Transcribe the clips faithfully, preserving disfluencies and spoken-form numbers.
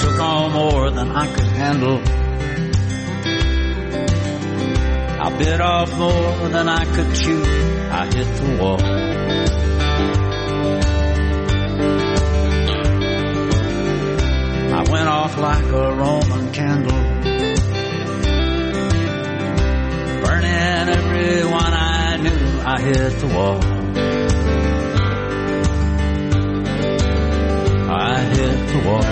took on more than I could handle. I bit off more than I could chew. I hit the wall. I went off like a Roman candle, burning everyone I knew. I hit the wall. I hit the wall.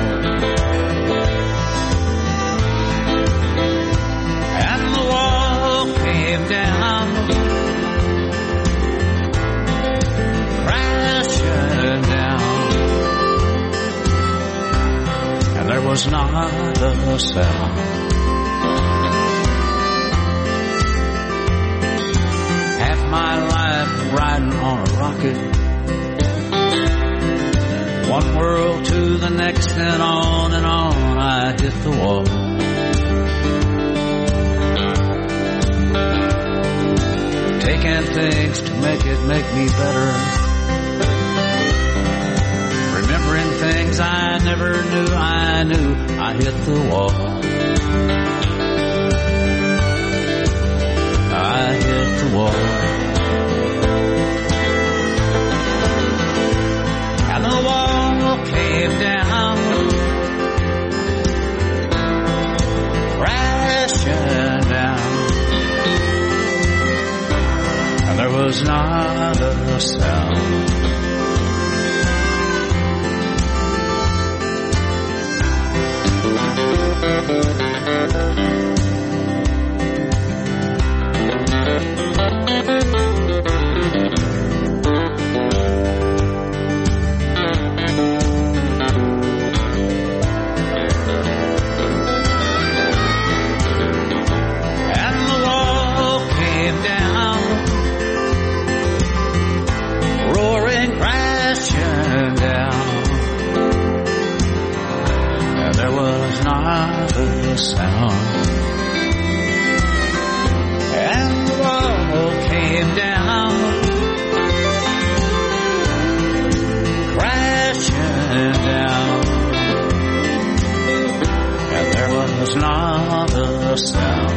And the wall came down, crashing down, and there was not a sound. Half my life riding on a rocket, one world to the next, and on and on. I hit the wall. Taking things to make it make me better, remembering things I never knew I knew. I hit the wall. I hit the wall. And the wall came down, crashing down, and there was not a sound. Sound. And the wall came down, crashing down, and there was not a sound.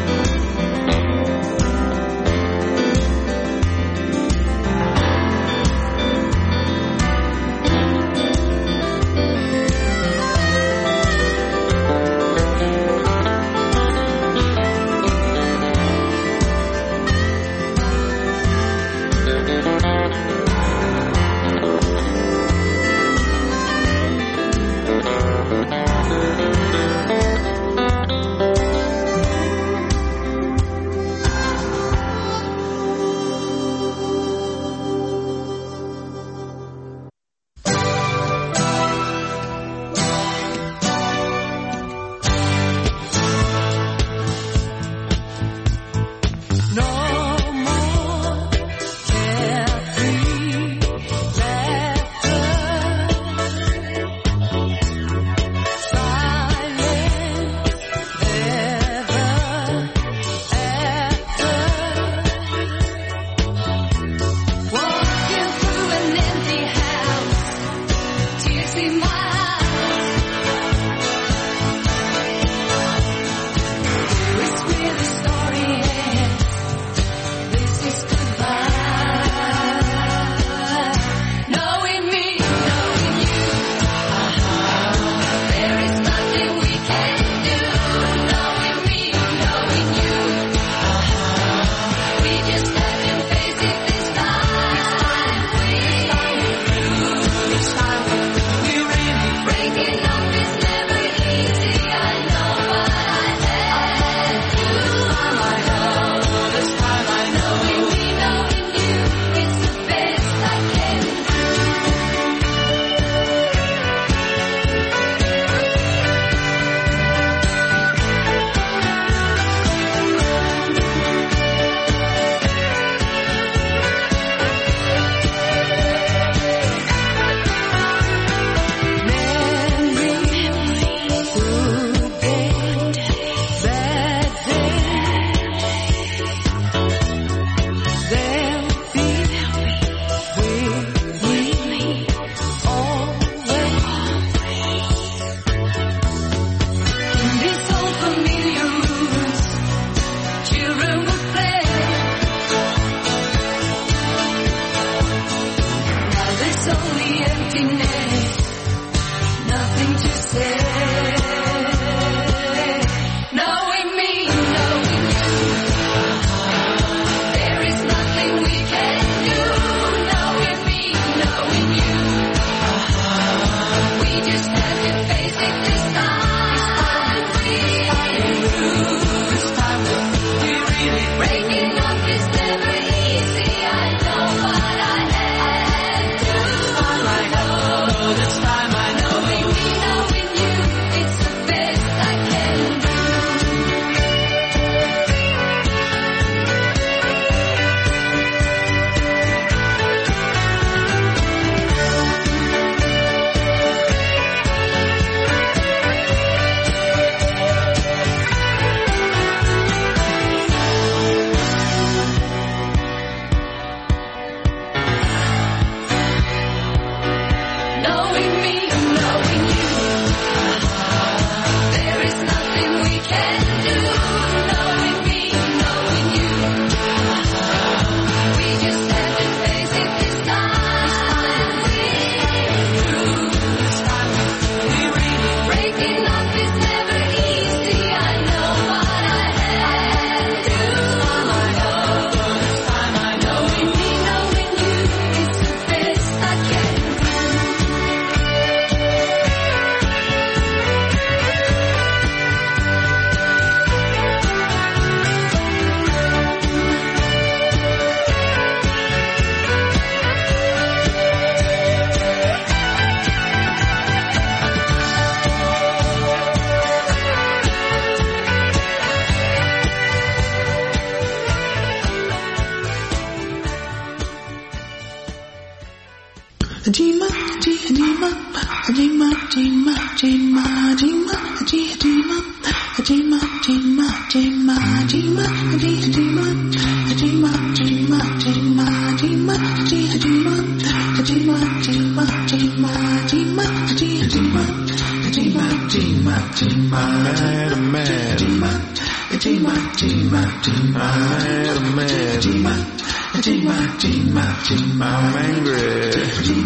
I'm angry.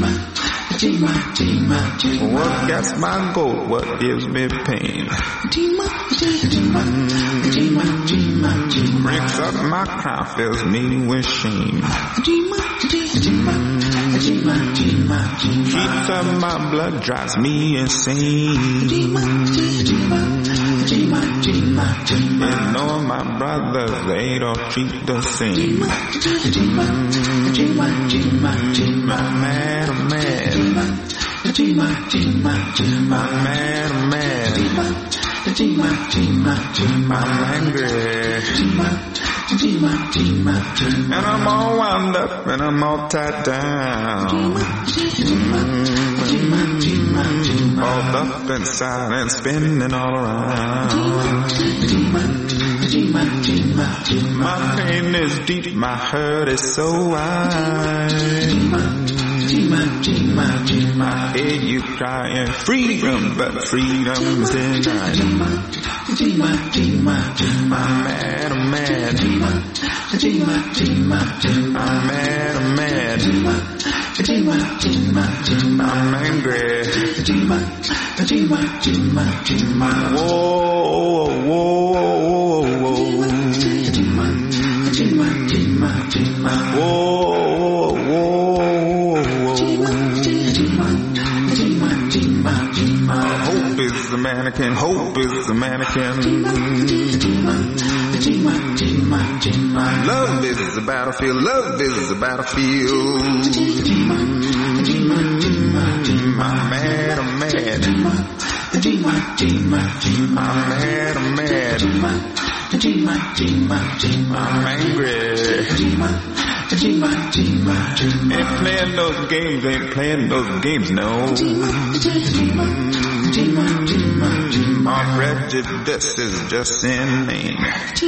What gets my goat? What gives me pain? Breaks up my crown, fills me with shame. Heats up my blood, drives me insane. You know my brothers, they don't treat the same. I'm mad, I'm mad. I'm mad, I'm mad. I'm angry. And I'm all wound up and I'm all tied down. Mm-hmm. All up inside and spinning all around. My pain is deep, my hurt is so wide. I hear you crying freedom, but freedom's denied. I'm mad, I'm mad. I'm mad, I'm mad. I'm angry. Whoa, whoa, whoa, whoa. Hope is the mannequin, hope is the mannequin. Love is the battlefield, love is the battlefield. I'm mad, I'm mad. I'm mad, I'm mad. I'm angry. Ain't playing those games, ain't playing those games, no. My prejudice is just inane.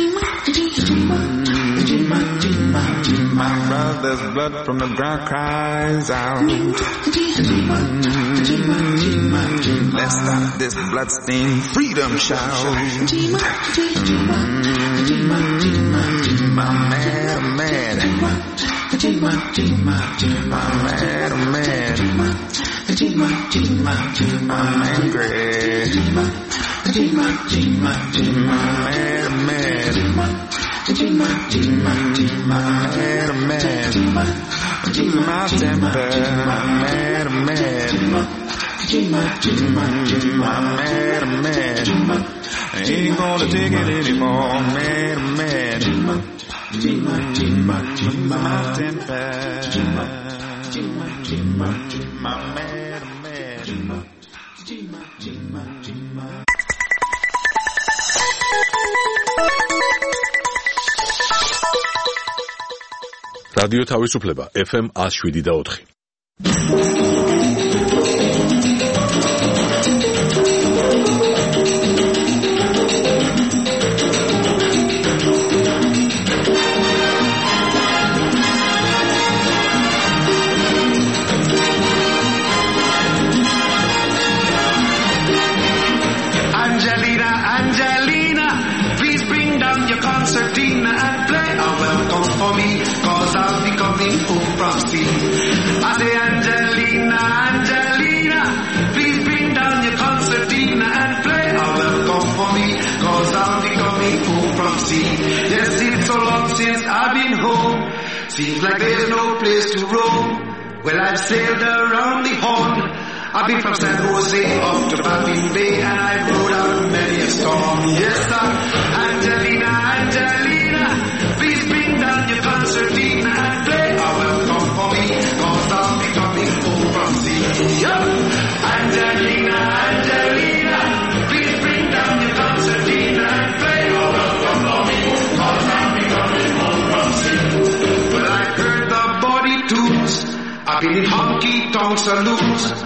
My brother's blood from the ground cries out. Let's stop this bloodstained freedom shout. I'm mad, I'm mad. I'm mad, I'm mad. I'm angry. I'm mad, I'm mad. I'm mad, I'm mad. I'm losing my temper. I'm mad, I'm mad. I'm mad, I'm mad. I ain't gonna take it anymore. I'm mad, I'm mad. I'm losing my temper. I'm mad, I'm mad. რადიო თავისუფლება ეფ ემ one oh seven და four. Angelina, Angelina, please bring down your concertina and play a welcome for me, cause I'll be coming home from sea. I say Angelina, Angelina, please bring down your concertina and play a welcome for me, cause I'll be coming home from sea. Yes, it's so long since I've been home, seems like there's no place to roam. Well, I've sailed around the Horn, I've been from San Jose up to Baffin Bay, and I've rode out many a storm. Yes, sir. Angelina, Angelina, please bring down your concertina and play a welcome for me, cause I'll be coming home from sea. Yup. Angelina, Angelina, please bring down your concertina and play a welcome for me, cause I'll be coming home from sea. Well, I heard the body tunes, I've been in honky-tonk saloons, I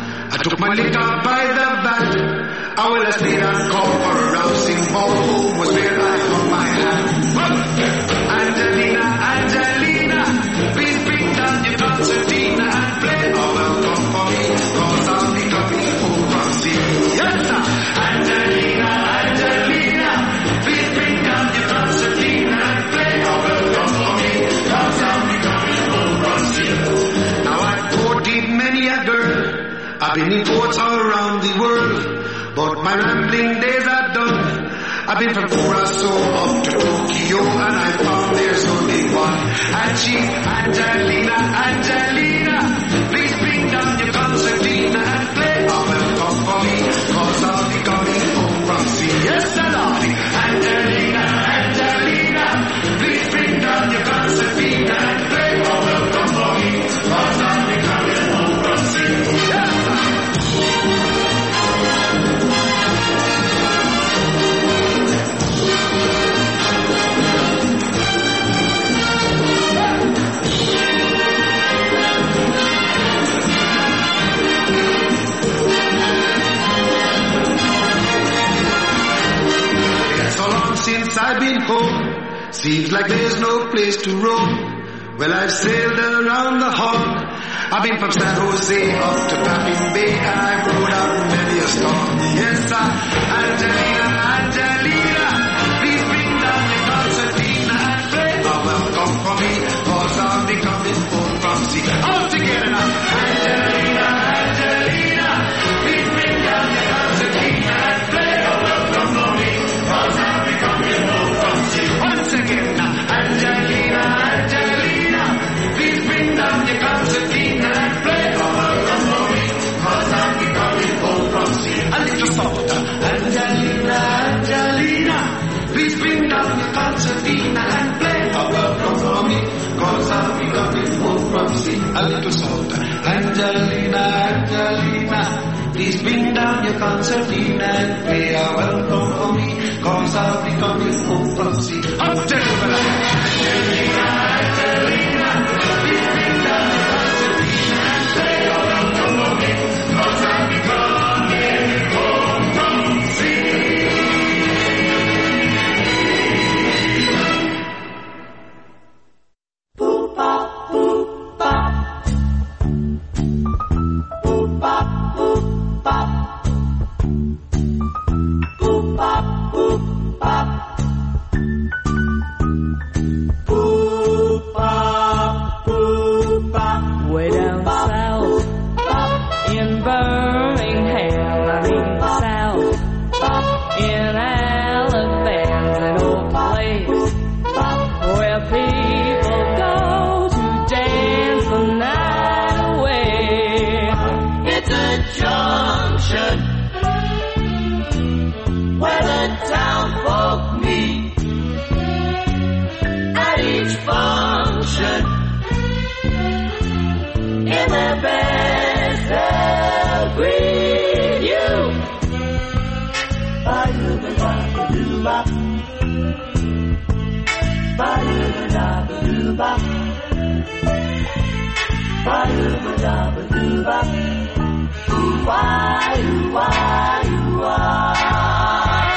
took my liquor by the bat. I will have stayed and called for a rousing ball. Home was where I hung my hat. Angelina, Angelina, please bring down your concertina and play a welcome for me, cause I'll be coming home from sea. Yes, sir. Angelina, Angelina, please bring down your concertina and play a welcome for me, cause I'll be coming home from sea. Now I've courted many a girl, I've been in courts all around the world, but my rambling days are done. I've been from Curacao up to Tokyo, and I found there's only one. And she's Angelina, Angelina, please bring down your concertina and play a welcome for me, cause I'll be coming home from sea. Yes, sir, Lordy. Angelina, Angelina, please bring down your concertina and play a welcome for me, cause I'll be coming home from sea. Yes, sir. Since I've been home, seems like there's no place to roam. Well, I've sailed around the hog. I've been from San Jose up to Baffin Bay, and I've rode out many a storm. Yes, sir. Angelina, Angelina, please bring down your concertina and play a welcome for me, cause I'll be coming home from sea. All together now. Angelina, Angelina, please bring down your concertina and play a welcome for me, cause I'll be coming home from sea. Once again now. Angelina, Angelina, please bring down your concertina and play a welcome for me, cause I'll be coming home from sea. A little softer. Angelina, Angelina, please bring down your concertina and play a welcome for me, cause I'll be coming home from sea. A little softer. Angelina, Angelina, please bring down your concertina and play a welcome for me, cause I'll be coming home from sea. Up to Angelina, Angelina, please bring down your concertina and play a welcome for me, cause I'll be coming home from sea. Boop bop, boop bop, boop bop, boop bop, boop bop, boop bop, boop bop, boop bop. Way down south in Birmingham, I mean south in Alabama, an old place where people go to dance the night away. It's a junction where the town folk meet. At each function, in their best they'll greet you. Ba-doo-ba-da-ba-doo-ba, ba-doo-ba-da-ba-doo-ba, ba-doo-ba-da-ba-doo-ba, ooh-wah, ooh-wah, ooh-wah.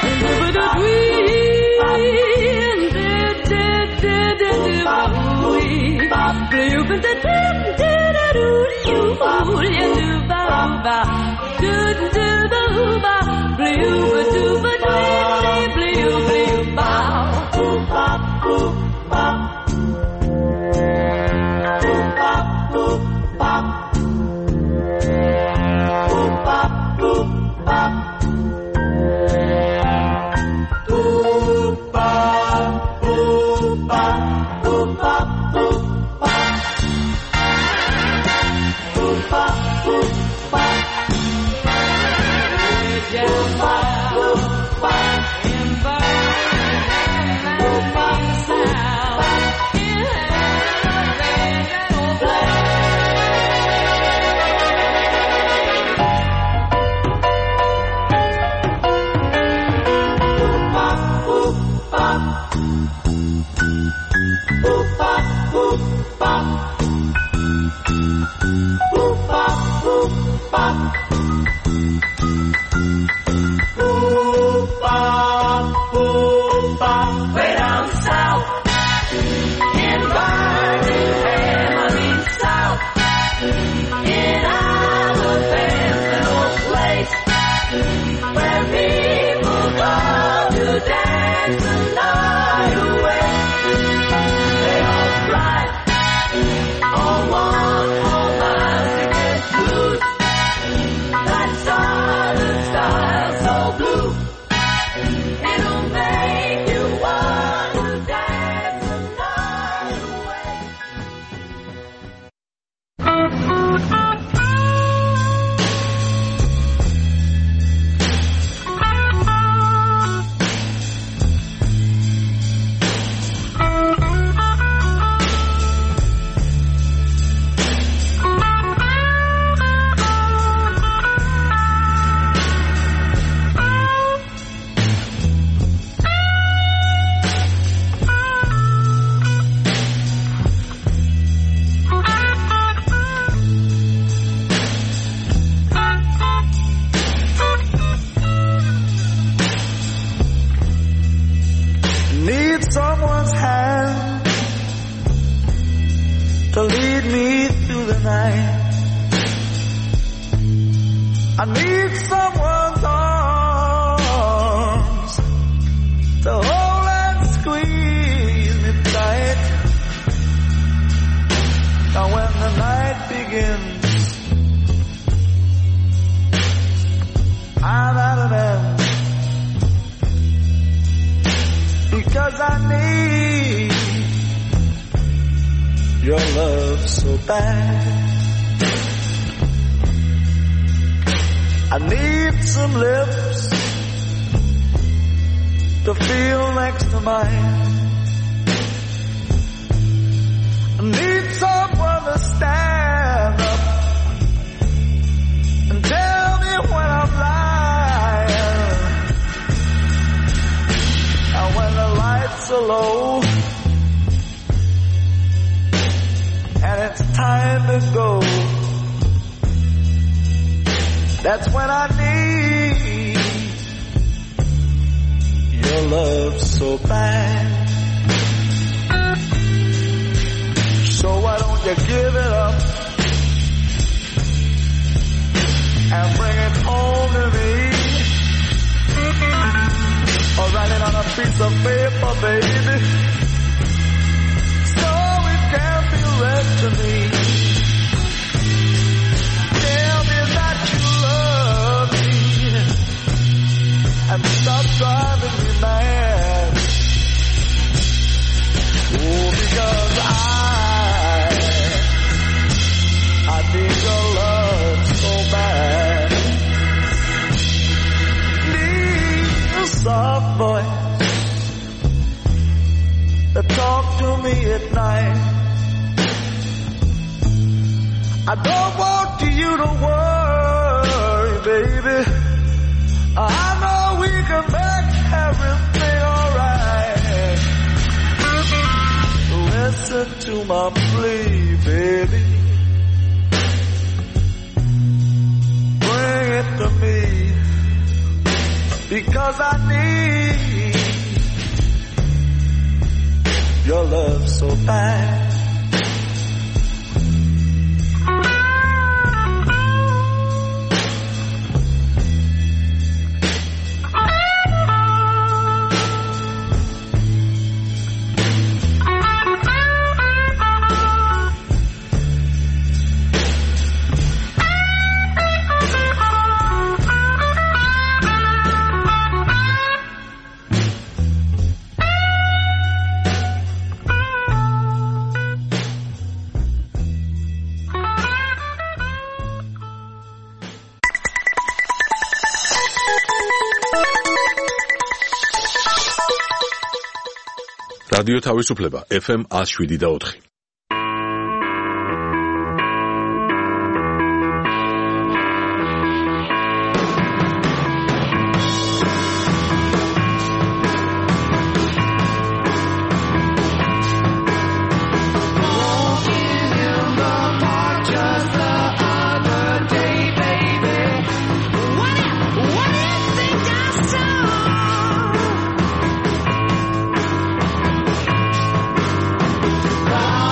Boop, bop, boop, bop. dance the night away. They all fly on one all night to get blues. That silent sky so blue, it'll make you want to dance the night away. Need someone's hand to lead me through the night. I need someone's arms to hold and squeeze me tight. Now when the night begins, I'm at an end. Because I need your love so bad. I need some lips to feel next to mine. I need someone to stand up and tell me when I'm lying. And when the lights are low and it's time to go, that's when I need your love so bad. So why don't you give it up and bring it home to me? Or write it on a piece of paper, baby, so it can be read to me. Tell me that you love me and stop driving me mad. Oh, because I, I need your love so bad. Soft voice that talk to me at night. I don't want you to worry, baby. I know we can make everything alright. Listen to my plea, baby. Bring it to me. Because I need your love so bad. რადიო თავისუფლება ეფ ემ one oh seven და four. Wow.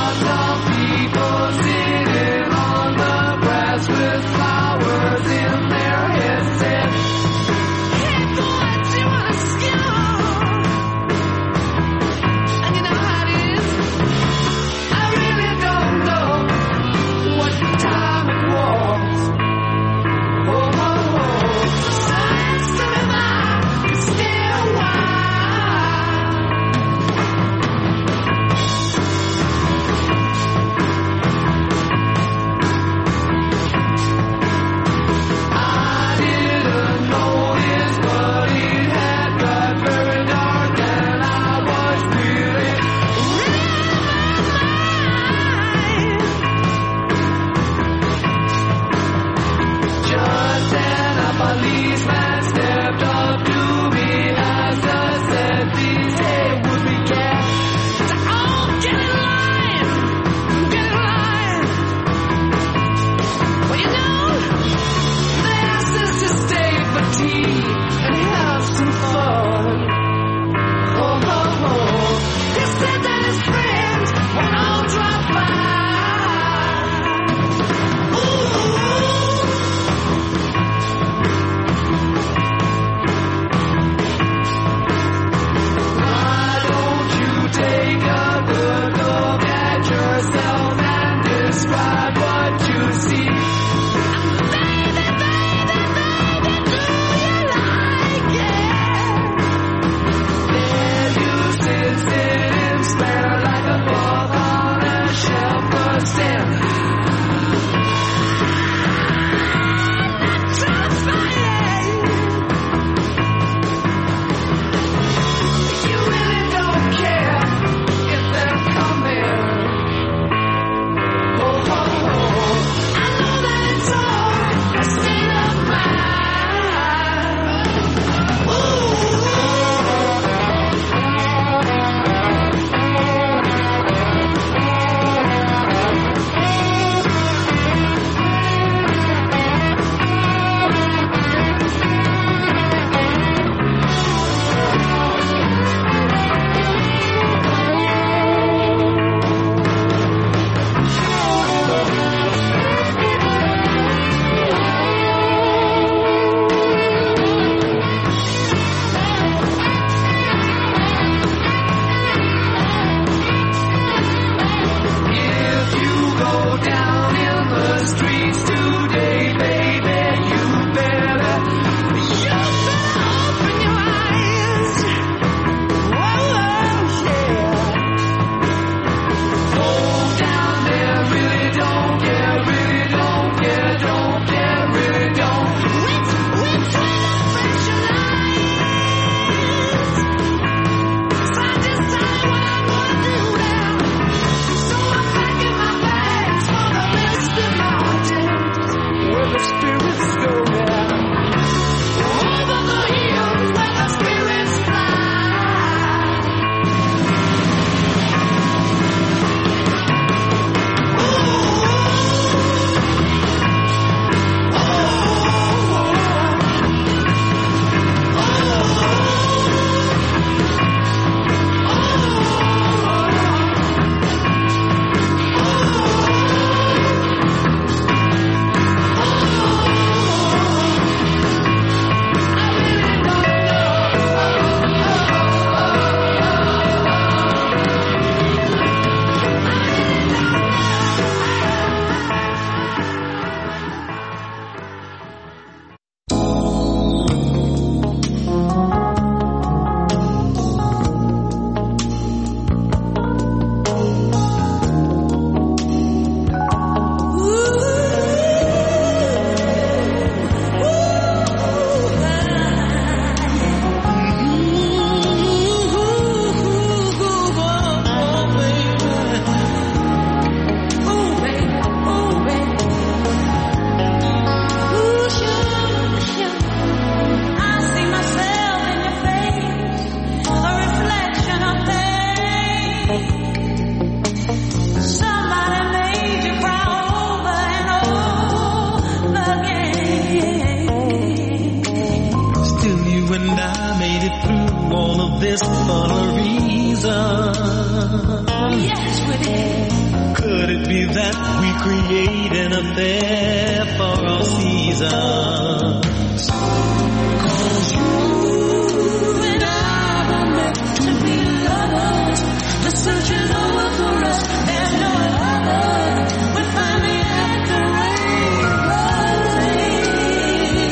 through all of this for a reason. Yes, we did. Could it be that we create an affair for our seasons? 'Cause you And I were meant to be lovers. The search is over for us. There's no other. We finally had the right rolling.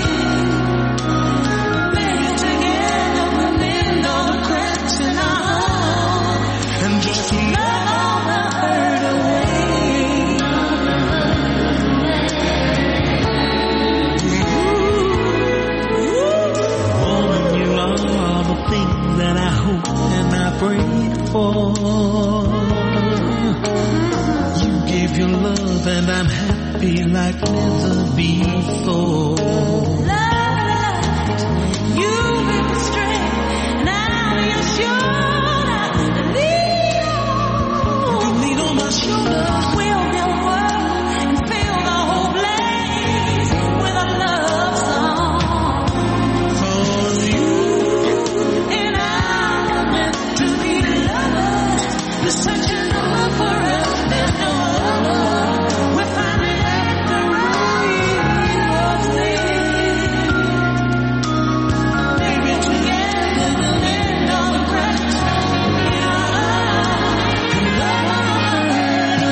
Maybe together we'll mend all the cracks in our heart. and just to Love all the hurt away. woman, you are the thing that I hope and I pray for. You gave your love and I'm happy like never before. Love, you be the strength, and I'm your shoulder. Lean on, Lean on my shoulder. we'll build a world and fill the whole place with a love song. 'Cause you And I'm meant to be lovers. The search is over for us. There's no other. We're finally at the right thing. Maybe together we'll mend all the cracks in our lives. And love all the hurt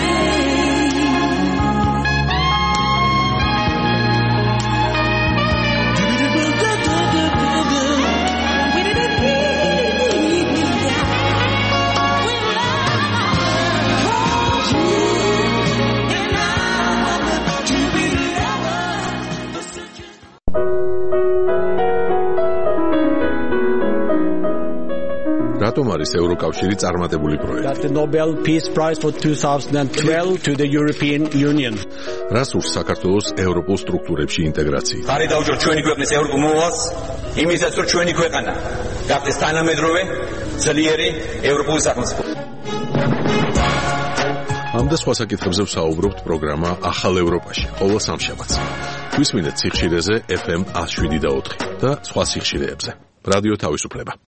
რატომ არის ევროკავშირი წარმატებული პროექტი? Got the Nobel Peace Prize for two thousand twelve to the European Union. რას ურს საქართველოს ევროპულ სტრუქტურებში ინტეგრაცია? ხარი დაუჭირ ჩვენი ქვეყნის ევროპულ მოვალს, იმისაც რომ ჩვენი ქვეყანა გახდეს თანამედროვე, ძლიერი ევროპული სახელმწიფო. ამ და სხვა საკითხებზე ვსაუბრობთ პროგრამა ახალ ევროპაში, ყოველ სამშაბათს. გვისმინეთ სიხშირეზე ეფ ემ one oh seven და ოთხი და სხვა სიხშირეებზე. რადიო თავისუფლება.